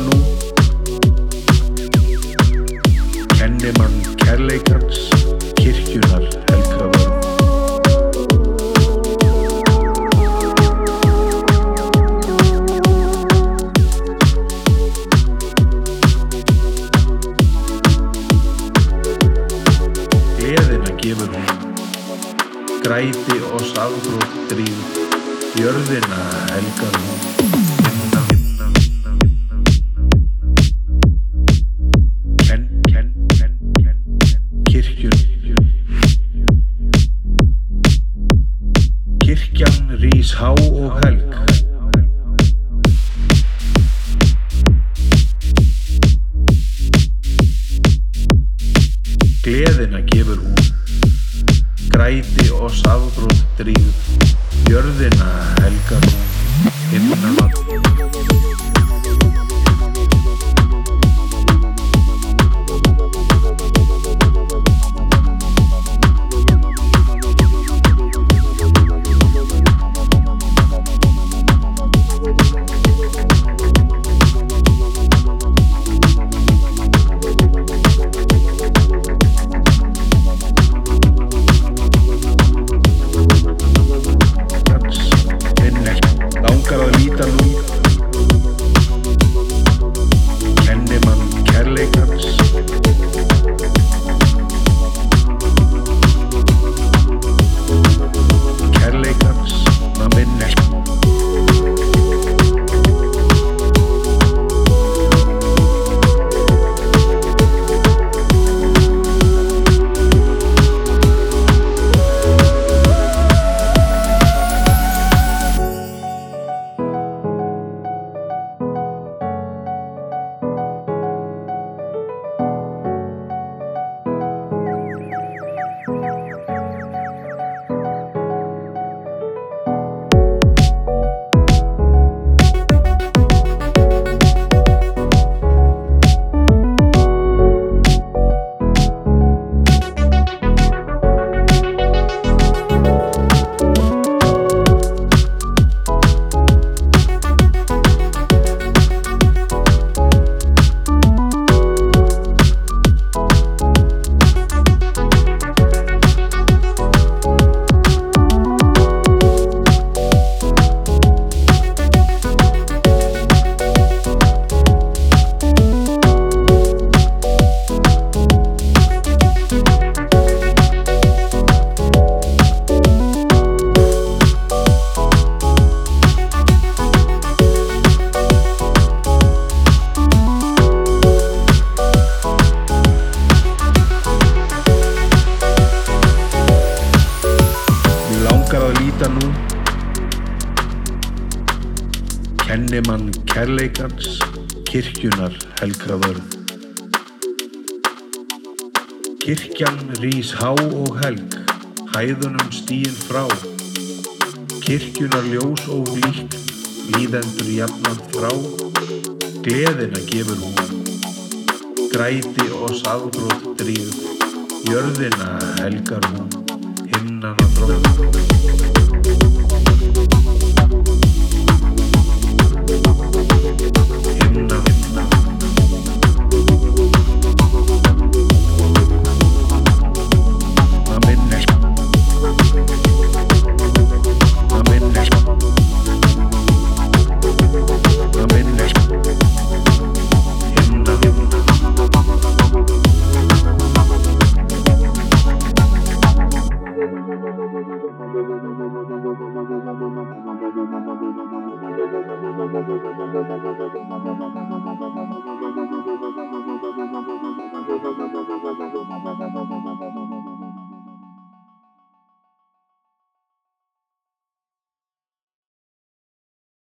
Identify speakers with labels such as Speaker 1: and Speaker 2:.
Speaker 1: nú, kenni mann kærleikans, kirkjunnar helga vörð. Gleðina gefur hún, græti og sáðbrot drífur, jörðina helgar hún. Kirkjan rís há og helg. Gleðina gefur hún, græti og sáðbrot drífur, jörðina helgar hún. Himnavatn. Langar að líta nú, kenni mann kærleikans, maður minnir. Langar að líta nú, kenni mann kærleikans, kirkjunnar helga vörð. Kirkjan rís há og helg, hæðunum stigin frá, kirkjunnar ljós og líkt, líðendur jafnan frá. Gleðina gefur hún, græti og sáðbrot drífur, jörðina helgar hún. Himnanna þrótt.